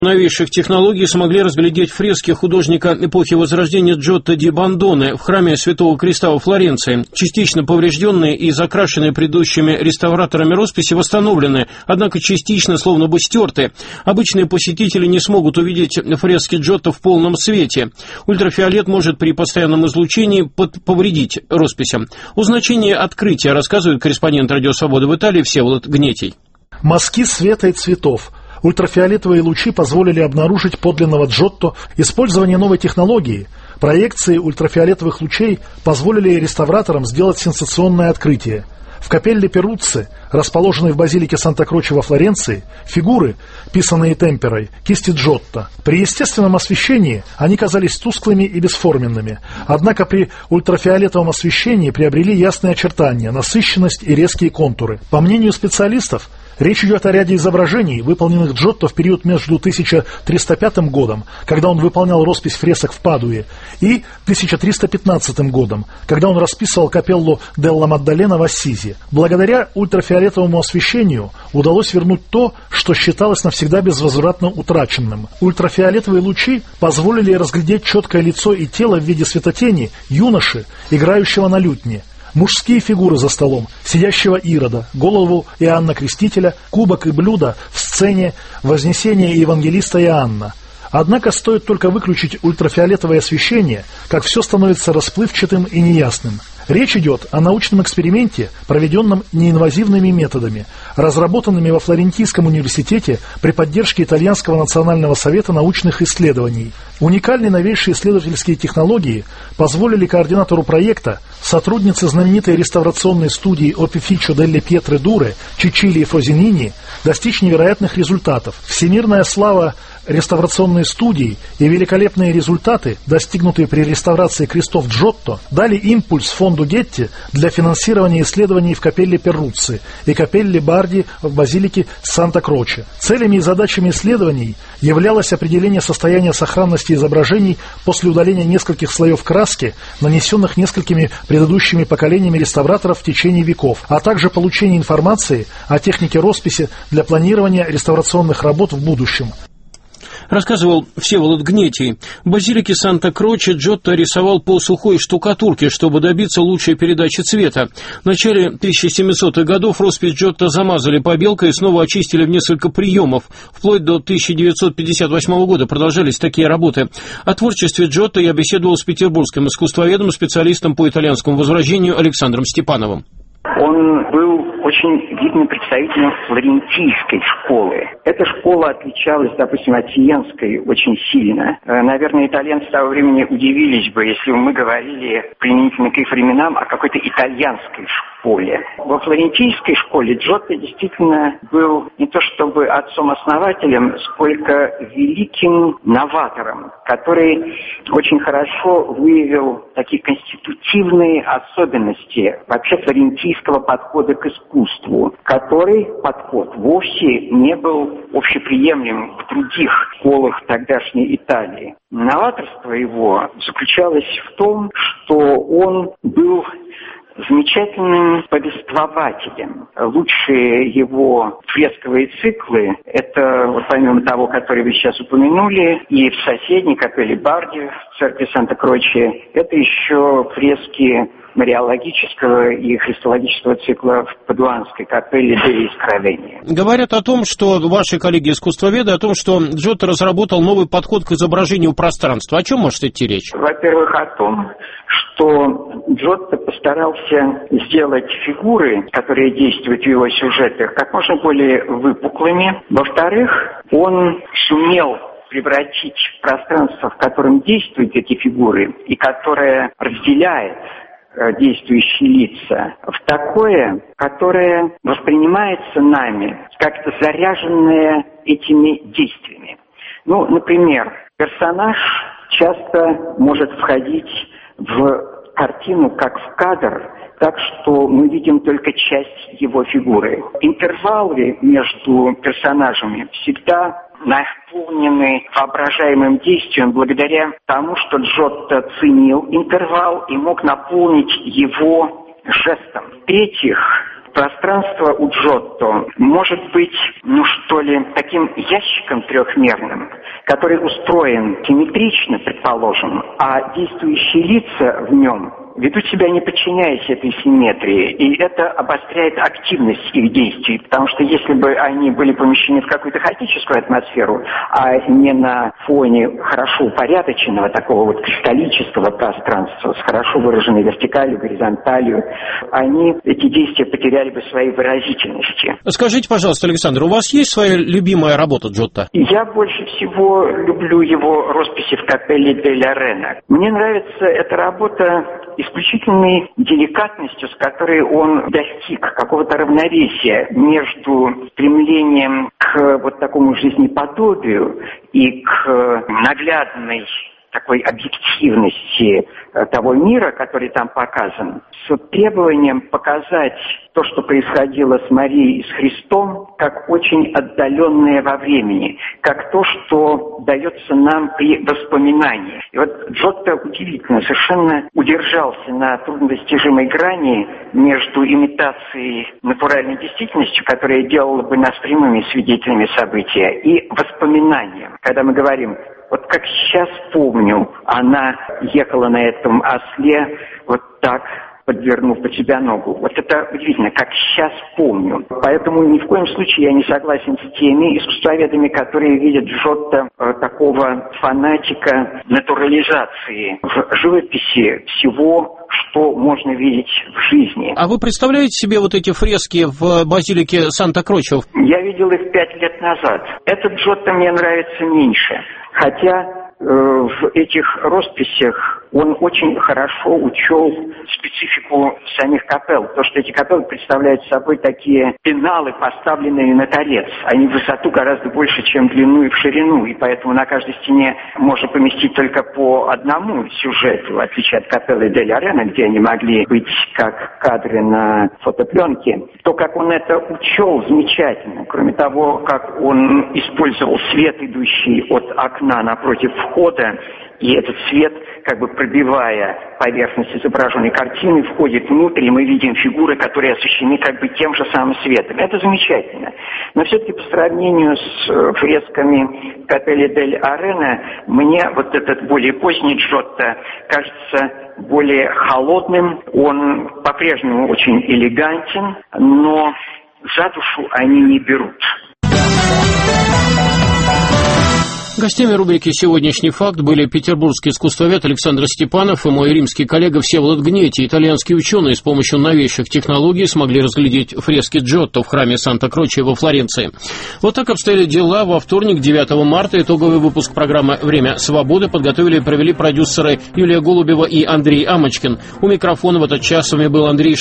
Новейших технологий смогли разглядеть фрески художника эпохи Возрождения Джотто ди Бондоне в храме Святого Креста во Флоренции. Частично поврежденные и закрашенные предыдущими реставраторами росписи восстановлены, однако частично словно бы стерты. Обычные посетители не смогут увидеть фрески Джотто в полном свете. Ультрафиолет может при постоянном излучении повредить росписям. О значении открытия рассказывает корреспондент «Радио Свобода» в Италии Всеволод Гнетий. Мазки света и цветов. Ультрафиолетовые лучи позволили обнаружить подлинного Джотто. Использование новой технологии, проекции ультрафиолетовых лучей позволили реставраторам сделать сенсационное открытие. В капелле Перуцци, расположенной в базилике Санта-Кроче во Флоренции, фигуры, писанные темперой, кисти Джотто. При естественном освещении они казались тусклыми и бесформенными, однако при ультрафиолетовом освещении приобрели ясные очертания, насыщенность и резкие контуры. По мнению специалистов, речь идет о ряде изображений, выполненных Джотто в период между 1305 годом, когда он выполнял роспись фресок в Падуе, и 1315 годом, когда он расписывал капеллу Делла Маддалена в Ассизи. Благодаря ультрафиолетовому освещению удалось вернуть то, что считалось навсегда безвозвратно утраченным. Ультрафиолетовые лучи позволили разглядеть четкое лицо и тело в виде светотени юноши, играющего на лютне. Мужские фигуры за столом, сидящего Ирода, голову Иоанна Крестителя, кубок и блюдо в сцене Вознесения евангелиста Иоанна. Однако стоит только выключить ультрафиолетовое освещение, как все становится расплывчатым и неясным. Речь идет о научном эксперименте, проведенном неинвазивными методами, разработанными во Флорентийском университете при поддержке Итальянского национального совета научных исследований. Уникальные новейшие исследовательские технологии позволили координатору проекта, сотруднице знаменитой реставрационной студии Опифичо делле Пьетре Дуре Чичилии Фрозинини, достичь невероятных результатов. Всемирная слава реставрационной студии и великолепные результаты, достигнутые при реставрации крестов Джотто, дали импульс фонду Гетти для финансирования исследований в капелле Перуцци и капелле Барди в базилике Санта-Кроче. Целями и задачами исследований являлось определение состояния сохранности изображений после удаления нескольких слоев краски, нанесенных несколькими предыдущими поколениями реставраторов в течение веков, а также получение информации о технике росписи для планирования реставрационных работ в будущем. Рассказывал Всеволод Гнетий. В базилике Санта-Кроче Джотто рисовал по сухой штукатурке, чтобы добиться лучшей передачи цвета. В начале 1700-х годов роспись Джотто замазали побелкой и снова очистили в несколько приемов. Вплоть до 1958 года продолжались такие работы. О творчестве Джотто я беседовал с петербургским искусствоведом, специалистом по итальянскому возрождению Александром Степановым. Он был очень видным представителем флорентийской школы. Эта школа отличалась, допустим, от сиенской очень сильно. Наверное, итальянцы того времени удивились бы, если бы мы говорили применительно к их временам о какой-то итальянской школе. Во флорентийской школе Джотто действительно был не то чтобы отцом-основателем, сколько великим новатором, который очень хорошо выявил такие конститутивные особенности вообще флорентийского подхода к искусству, который подход вовсе не был общеприемлем в других школах тогдашней Италии. Новаторство его заключалось в том, что он был замечательным повествователем. Лучшие его фресковые циклы – это, вот помимо того, который вы сейчас упомянули, и в соседней капелле Барди, в церкви Санта-Кроче, это еще фрески мариологического и христологического цикла в Падуанской капелле Деи Искровения. Говорят о том, что ваши коллеги-искусствоведы, о том, что Джотто разработал новый подход к изображению пространства. О чем может идти речь? Во-первых, о том, что Джотто постарался сделать фигуры, которые действуют в его сюжетах, как можно более выпуклыми. Во-вторых, он сумел превратить пространство, в котором действуют эти фигуры, и которое разделяет действующие лица, в такое, которое воспринимается нами как-то заряженное этими действиями. Ну, например, персонаж часто может входить в картину как в кадр, так что мы видим только часть его фигуры. Интервалы между персонажами всегда наполнены воображаемым действием благодаря тому, что Джотто ценил интервал и мог наполнить его жестом. В-третьих, Пространство у Джотто может быть, таким ящиком трехмерным, который устроен симметрично, предположим, а действующие лица в нем ведут себя не подчиняясь этой симметрии, и это обостряет активность их действий, потому что если бы они были помещены в какую-то хаотическую атмосферу, а не на фоне хорошо упорядоченного такого кристаллического пространства с хорошо выраженной вертикалью, горизонталью, эти действия потеряли бы своей выразительности. Скажите, пожалуйста, Александр, у вас есть своя любимая работа Джотто? Я больше всего люблю его росписи в капелле дель Арена. Мне нравится эта работа исключительной деликатностью, с которой он достиг какого-то равновесия между стремлением к такому жизнеподобию и к наглядной такой объективности того мира, который там показан, с требованием показать то, что происходило с Марией и с Христом, как очень отдаленное во времени, как то, что дается нам при воспоминании. И Джотто удивительно, совершенно удержался на труднодостижимой грани между имитацией натуральной действительностью, которая делала бы нас прямыми свидетелями события, и воспоминанием. Когда мы говорим, как сейчас помню, она ехала на этом осле так, подвернув под себя ногу. Это удивительно, как сейчас помню. Поэтому ни в коем случае я не согласен с теми искусствоведами, которые видят Джотто такого фанатика натурализации в живописи всего, что можно видеть в жизни. А вы представляете себе эти фрески в базилике Санта-Кроче? Я видел их 5 лет назад. Этот Джотто мне нравится меньше. Хотя в этих росписях он очень хорошо учел специфику самих капелл. То, что эти капеллы представляют собой такие пеналы, поставленные на торец. Они в высоту гораздо больше, чем в длину и в ширину. И поэтому на каждой стене можно поместить только по одному сюжету, в отличие от капеллы дель Арена, где они могли быть как кадры на фотопленке. То, как он это учел, замечательно. Кроме того, как он использовал свет, идущий от окна напротив входа, и этот свет, пробивая поверхность изображенной картины, входит внутрь, и мы видим фигуры, которые освещены тем же самым светом. Это замечательно. Но все-таки по сравнению с фресками капелле дель Арена, мне этот более поздний Джотто кажется более холодным. Он по-прежнему очень элегантен, но за душу они не берут. Гостями рубрики «Сегодняшний факт» были петербургский искусствовед Александр Степанов и мой римский коллега Всеволод Гнети. Итальянские ученые с помощью новейших технологий смогли разглядеть фрески Джотто в храме Санта-Кроче во Флоренции. Вот так обстояли дела. Во вторник, 9 марта, итоговый выпуск программы «Время свободы» подготовили и провели продюсеры Юлия Голубева и Андрей Амочкин. У микрофона в этот час с вами был Андрей